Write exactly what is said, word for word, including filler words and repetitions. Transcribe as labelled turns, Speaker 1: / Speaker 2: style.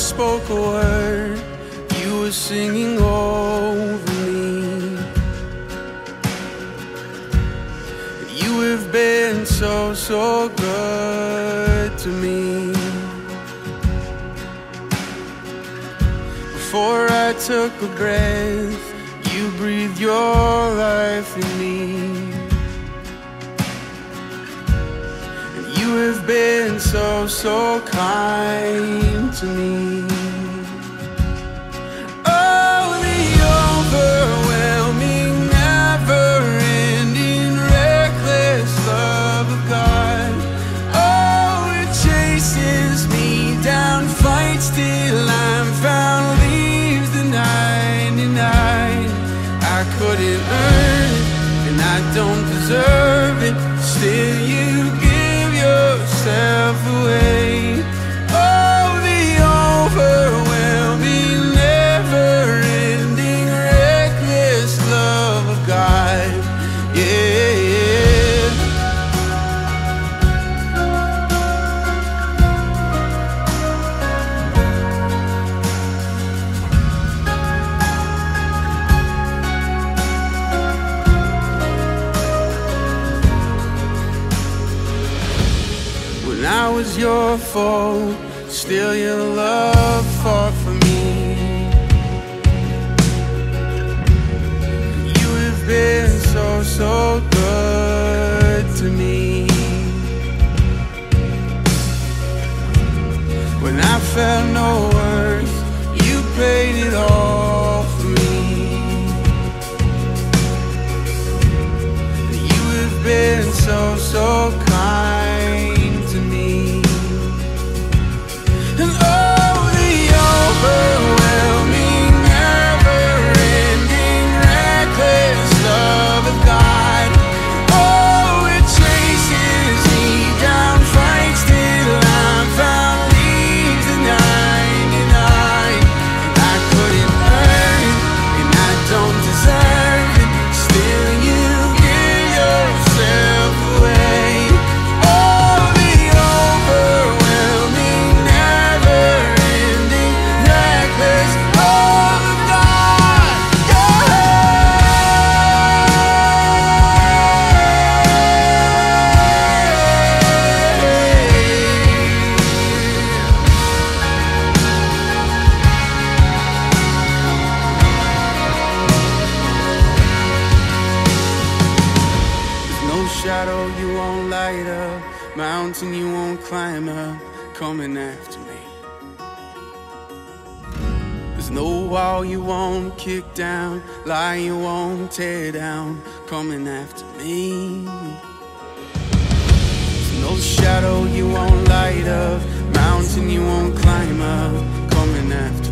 Speaker 1: spoke a word, you were singing over me. You have been so, so good to me. Before I took a breath, you breathed your life in me. You have been so, so kind to me. Oh, the overwhelming, never-ending, reckless love of God. Oh, it chases me down, fights till I'm found, leaves the ninety-nine. I couldn't earn it, and I don't deserve it, still you give yourself away. Oh, the overwhelming, never-ending, reckless love of God. Yeah. When I was your foe, still your love fought for me. You have been so, so good to me. When I felt no worth, you paid it all for me. You have been so, so kind to me. And oh, the overwhelming, never-ending, reckless love of God. Oh, it chases me down, fights till I'm found, leaves the ninety-nine. I couldn't earn it, and I don't deserve it, still you give yourself away. Oh, the overwhelming, never-ending, reckless love of God. There's no shadow you won't light up, mountain you won't climb up, coming after me. There's no wall you won't kick down, lie you won't tear down, coming after me. There's no shadow you won't light up, mountain you won't climb up, coming after me.